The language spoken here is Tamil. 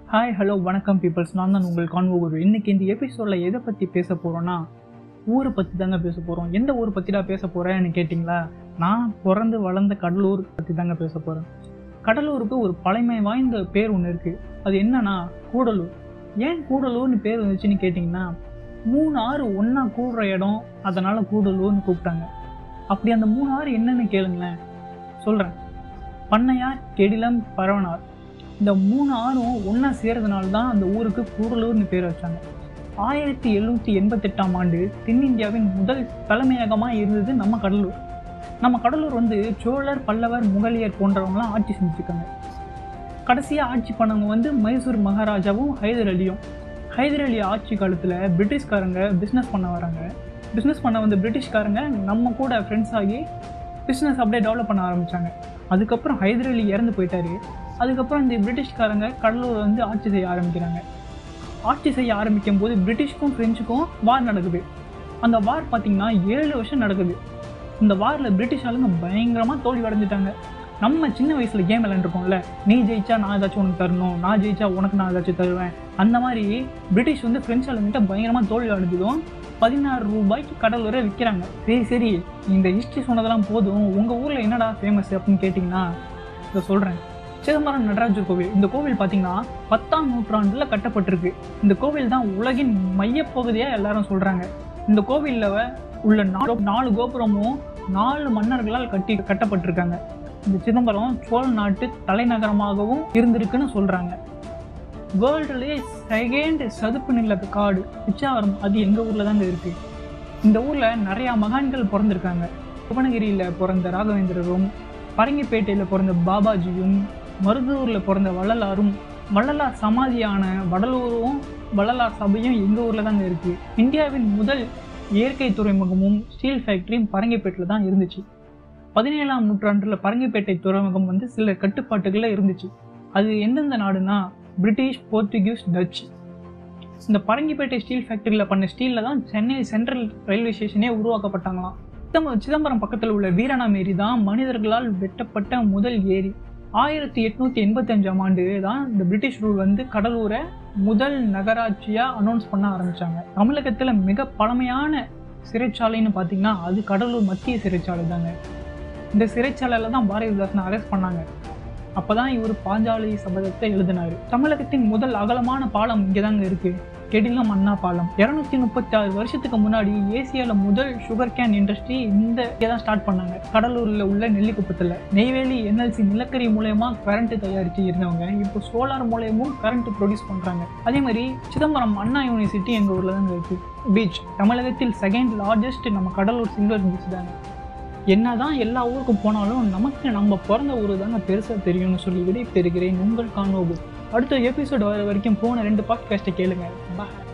ஹாய் ஹலோ வணக்கம் பீப்புள்ஸ். நான் தான் உங்கள் கான்வோகுரு. இன்றைக்கி இந்த எபிசோடில் எதை பற்றி பேச போகிறோன்னா, ஊரை பற்றி தாங்க பேச போகிறோம். எந்த ஊரை பற்றிடா பேச போகிறேன்னு கேட்டிங்களா? நான் பிறந்து வளர்ந்த கடலூர் பற்றி தாங்க பேச போகிறேன். கடலூருக்கு ஒரு பழமை வாய்ந்த பேர் ஒன்று இருக்குது. அது என்னன்னா கூடலூர். ஏன் கூடலூர்னு பேர் வந்துச்சுன்னு கேட்டிங்கன்னா, 3 ஆறு ஒன்றா கூடுற இடம், அதனால் கூடலூர்னு கூப்பிட்டாங்க. அப்படி அந்த 3 ஆறு என்னன்னு கேளுங்களேன், சொல்கிறேன். பண்ணையார், கெடிலம், பரவனார். இந்த 3 ஆறும் ஒன்றா சேர்றதுனால தான் அந்த ஊருக்கு கூடலூர்னு பேர் வச்சாங்க. 1788ஆம் ஆண்டு தென்னிந்தியாவின் முதல் தலைமையகமாக இருந்தது நம்ம கடலூர். நம்ம கடலூர் சோழர், பல்லவர், முகலியர் போன்றவங்களாம் ஆட்சி செஞ்சுருக்காங்க. கடைசியாக ஆட்சி பண்ணவங்க மைசூர் மகாராஜாவும் ஹைதர் அலியும். ஹைதர் அலி ஆட்சி காலத்தில் பிரிட்டிஷ்காரங்க பிஸ்னஸ் பண்ண வராங்க. பிஸ்னஸ் பண்ண வந்த பிரிட்டிஷ்காரங்க நம்ம கூட ஃப்ரெண்ட்ஸ் ஆகி பிஸ்னஸ் அப்படியே டெவலப் பண்ண ஆரம்பித்தாங்க. அதுக்கப்புறம் ஹைதர் அலி இறந்து போயிட்டாரு. அதுக்கப்புறம் இந்த பிரிட்டிஷ்காரங்க கடலூர் ஆட்சி செய்ய ஆரம்பிக்கிறாங்க. ஆட்சி செய்ய ஆரம்பிக்கும் போது பிரிட்டிஷ்க்கும் ஃப்ரெஞ்சுக்கும் வார் நடக்குது. அந்த வார் பார்த்திங்கன்னா 7 வருஷம் நடக்குது. இந்த வாரில் பிரிட்டிஷ் ஆளுங்க பயங்கரமாக தோல்வி அடைஞ்சிட்டாங்க. நம்ம சின்ன வயசில் கேம் விளையாண்டுருக்கோம்ல, நீ ஜெயிச்சா நான் ஏதாச்சும் உனக்கு தரணும், நான் ஜெயிச்சா உனக்கு நான் ஏதாச்சும் தருவேன். அந்த மாதிரி பிரிட்டிஷ் ஃப்ரெஞ்சு ஆளுங்கிட்ட பயங்கரமாக தோல்வி அடைஞ்சதும் 16 ரூபாய்க்கு கடலூரை விற்கிறாங்க. சரி இந்த ஹிஸ்ட்ரி சொன்னதெல்லாம் போதும், உங்கள் ஊரில் என்னடா ஃபேமஸ் அப்படின்னு கேட்டிங்கன்னா இதை சொல்கிறேன். சிதம்பரம் நடராஜர் கோவில். இந்த கோவில் பார்த்தீங்கன்னா 10ஆம் நூற்றாண்டில் கட்டப்பட்டிருக்கு. இந்த கோவில் தான் உலகின் மையப்பகுதியாக எல்லாரும் சொல்கிறாங்க. இந்த கோவிலில் உள்ள 4 கோபுரமும் 4 மன்னர்களால் கட்டப்பட்டிருக்காங்க. இந்த சிதம்பரம் சோழ நாட்டு தலைநகரமாகவும் இருந்திருக்குன்னு சொல்கிறாங்க. வேர்ல்டுலேயே செகண்ட் சதுப்பு நில காடு பிச்சாவரம், அது எங்கள் ஊரில் தாங்க இருக்குது. இந்த ஊரில் நிறையா மகான்கள் பிறந்திருக்காங்க. புவனகிரியில் பிறந்த ராகவேந்திரரும், பரங்கிப்பேட்டையில் பிறந்த பாபாஜியும், மருதூரில் பிறந்த வள்ளலாரும், வள்ளலார் சமாதியான வடலூரும் வள்ளலார் சபையும் எங்கள் ஊரில் தாங்க இருக்குது. இந்தியாவின் முதல் இயற்கை துறைமுகமும் ஸ்டீல் ஃபேக்ட்ரியும் பரங்கிப்பேட்டில் தான் இருந்துச்சு. 17ஆம் நூற்றாண்டில் பரங்கிப்பேட்டை துறைமுகம் சில கட்டுப்பாட்டுகளில் இருந்துச்சு. அது எந்தெந்த நாடுனா பிரிட்டிஷ், போர்த்துகீஸ், டச். இந்த பரங்கிப்பேட்டை ஸ்டீல் ஃபேக்ட்ரியில் பண்ண ஸ்டீலில் தான் சென்னை சென்ட்ரல் ரயில்வே ஸ்டேஷனே உருவாக்கப்பட்டாங்களாம். சிதம்பரம் பக்கத்தில் உள்ள வீராணம் ஏரி தான் மனிதர்களால் வெட்டப்பட்ட முதல் ஏரி. 1885ஆம் ஆண்டு தான் இந்த பிரிட்டிஷ் ரூல் கடலூரை முதல் நகராட்சியாக அனௌன்ஸ் பண்ண ஆரம்பித்தாங்க. தமிழகத்தில் மிக பழமையான சிறைச்சாலைன்னு பார்த்தீங்கன்னா அது கடலூர் மத்திய சிறைச்சாலை தாங்க. இந்த சிறைச்சாலையில் தான் பாரதிதாசனை அரெஸ்ட் பண்ணாங்க. அப்போ தான் இவர் பாஞ்சாலி சபதத்தை எழுதினார். தமிழகத்தின் முதல் அகலமான பாலம் இங்கே தாங்க இருக்குது, கெடிலம் அண்ணா பாலம். 236 வருஷத்துக்கு முன்னாடி ஏசியாவில் முதல் சுகர் கேன் இண்டஸ்ட்ரி இங்கே தான் ஸ்டார்ட் பண்ணாங்க, கடலூரில் உள்ள நெல்லிக்குப்பத்தில். நெய்வேலி NLC நிலக்கரி மூலயமா கரண்ட் தயாரித்து இருந்தவங்க இப்போ சோலார் மூலயமும் கரண்ட் ப்ரொடியூஸ் பண்ணுறாங்க. அதே மாதிரி சிதம்பரம் அண்ணா யூனிவர்சிட்டி எங்கள் ஊரில் தாங்க இருக்குது. பீச் தமிழகத்தில் செகண்ட் லார்ஜஸ்ட் நம்ம கடலூர் சில்வர் பீச் தாங்க. என்னதான் எல்லா ஊருக்கும் போனாலும் நமக்கு நம்ம பிறந்த ஊர் தாங்க பெருசாக தெரியும்னு சொல்லி விடை பெறுகிறேன். உங்கள் கான்வோகுரு. அடுத்த எபிசோடு வர வரைக்கும் போன 2 பாட்காஸ்ட்டை கேளுங்க. பாய்.